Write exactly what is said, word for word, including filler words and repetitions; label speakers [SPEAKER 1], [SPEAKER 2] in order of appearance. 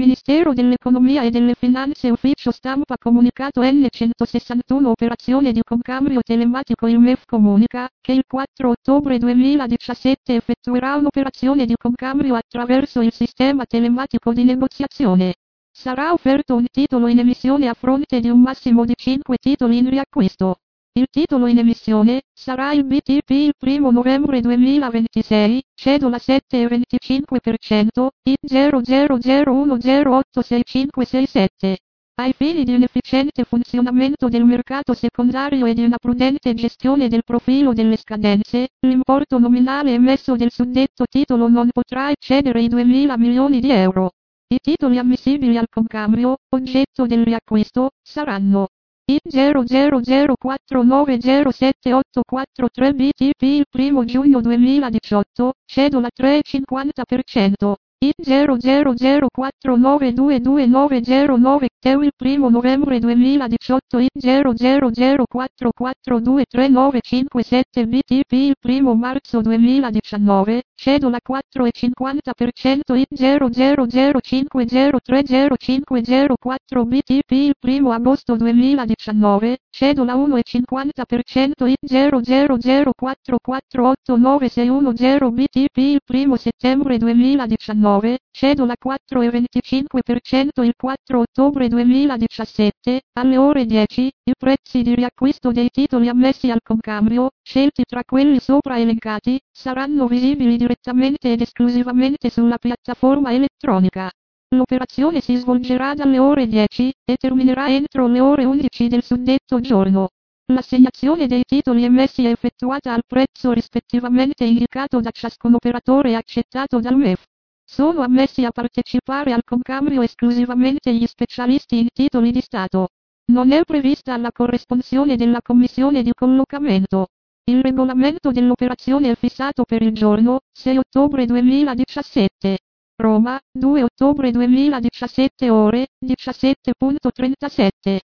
[SPEAKER 1] Ministero dell'Economia e delle Finanze, ufficio stampa, comunicato N centosessantuno, operazione di concambio telematico. Il M E F comunica che il quattro ottobre duemiladiciassette effettuerà un'operazione di concambio attraverso il sistema telematico di negoziazione. Sarà offerto un titolo in emissione a fronte di un massimo di cinque titoli in riacquisto. Il titolo in emissione sarà il B T P il primo novembre duemilaventisei, cedola sette virgola venticinque per cento, I zero zero zero uno zero otto sei cinque sei sette. Ai fini di un efficiente funzionamento del mercato secondario e di una prudente gestione del profilo delle scadenze, l'importo nominale emesso del suddetto titolo non potrà eccedere i duemila milioni di euro. I titoli ammissibili al concambio, oggetto del riacquisto, saranno I zero zero zero quattro nove zero sette otto quattro tre B T P il primo giugno duemiladiciotto, cedola tre virgola cinquanta per cento. I zero zero zero quattro nove due due nove zero nove T E U il primo novembre duemiladiciotto. I zero zero zero quattro quattro due tre nove cinque sette B T P il primo marzo duemiladiciannove, cedola quattro virgola cinquanta per cento. I zero zero zero cinque zero tre zero cinque zero quattro B T P il primo agosto duemiladiciannove, cedola uno virgola cinquanta per cento. I zero zero zero quattro quattro otto nove sei uno zero B T P il primo settembre duemiladiciannove, cedola quattro virgola venticinque per cento. Il quattro ottobre duemiladiciassette, alle ore dieci, i prezzi di riacquisto dei titoli ammessi al concambio, scelti tra quelli sopra elencati, saranno visibili direttamente ed esclusivamente sulla piattaforma elettronica. L'operazione si svolgerà dalle ore dieci e terminerà entro le ore undici del suddetto giorno. L'assegnazione dei titoli emessi è effettuata al prezzo rispettivamente indicato da ciascun operatore e accettato dal M E F. Sono ammessi a partecipare al concambio esclusivamente gli specialisti in titoli di Stato. Non è prevista la corresponsione della commissione di collocamento. Il regolamento dell'operazione è fissato per il giorno sei ottobre duemiladiciassette. Roma, due ottobre duemiladiciassette, ore diciassette e trentasette.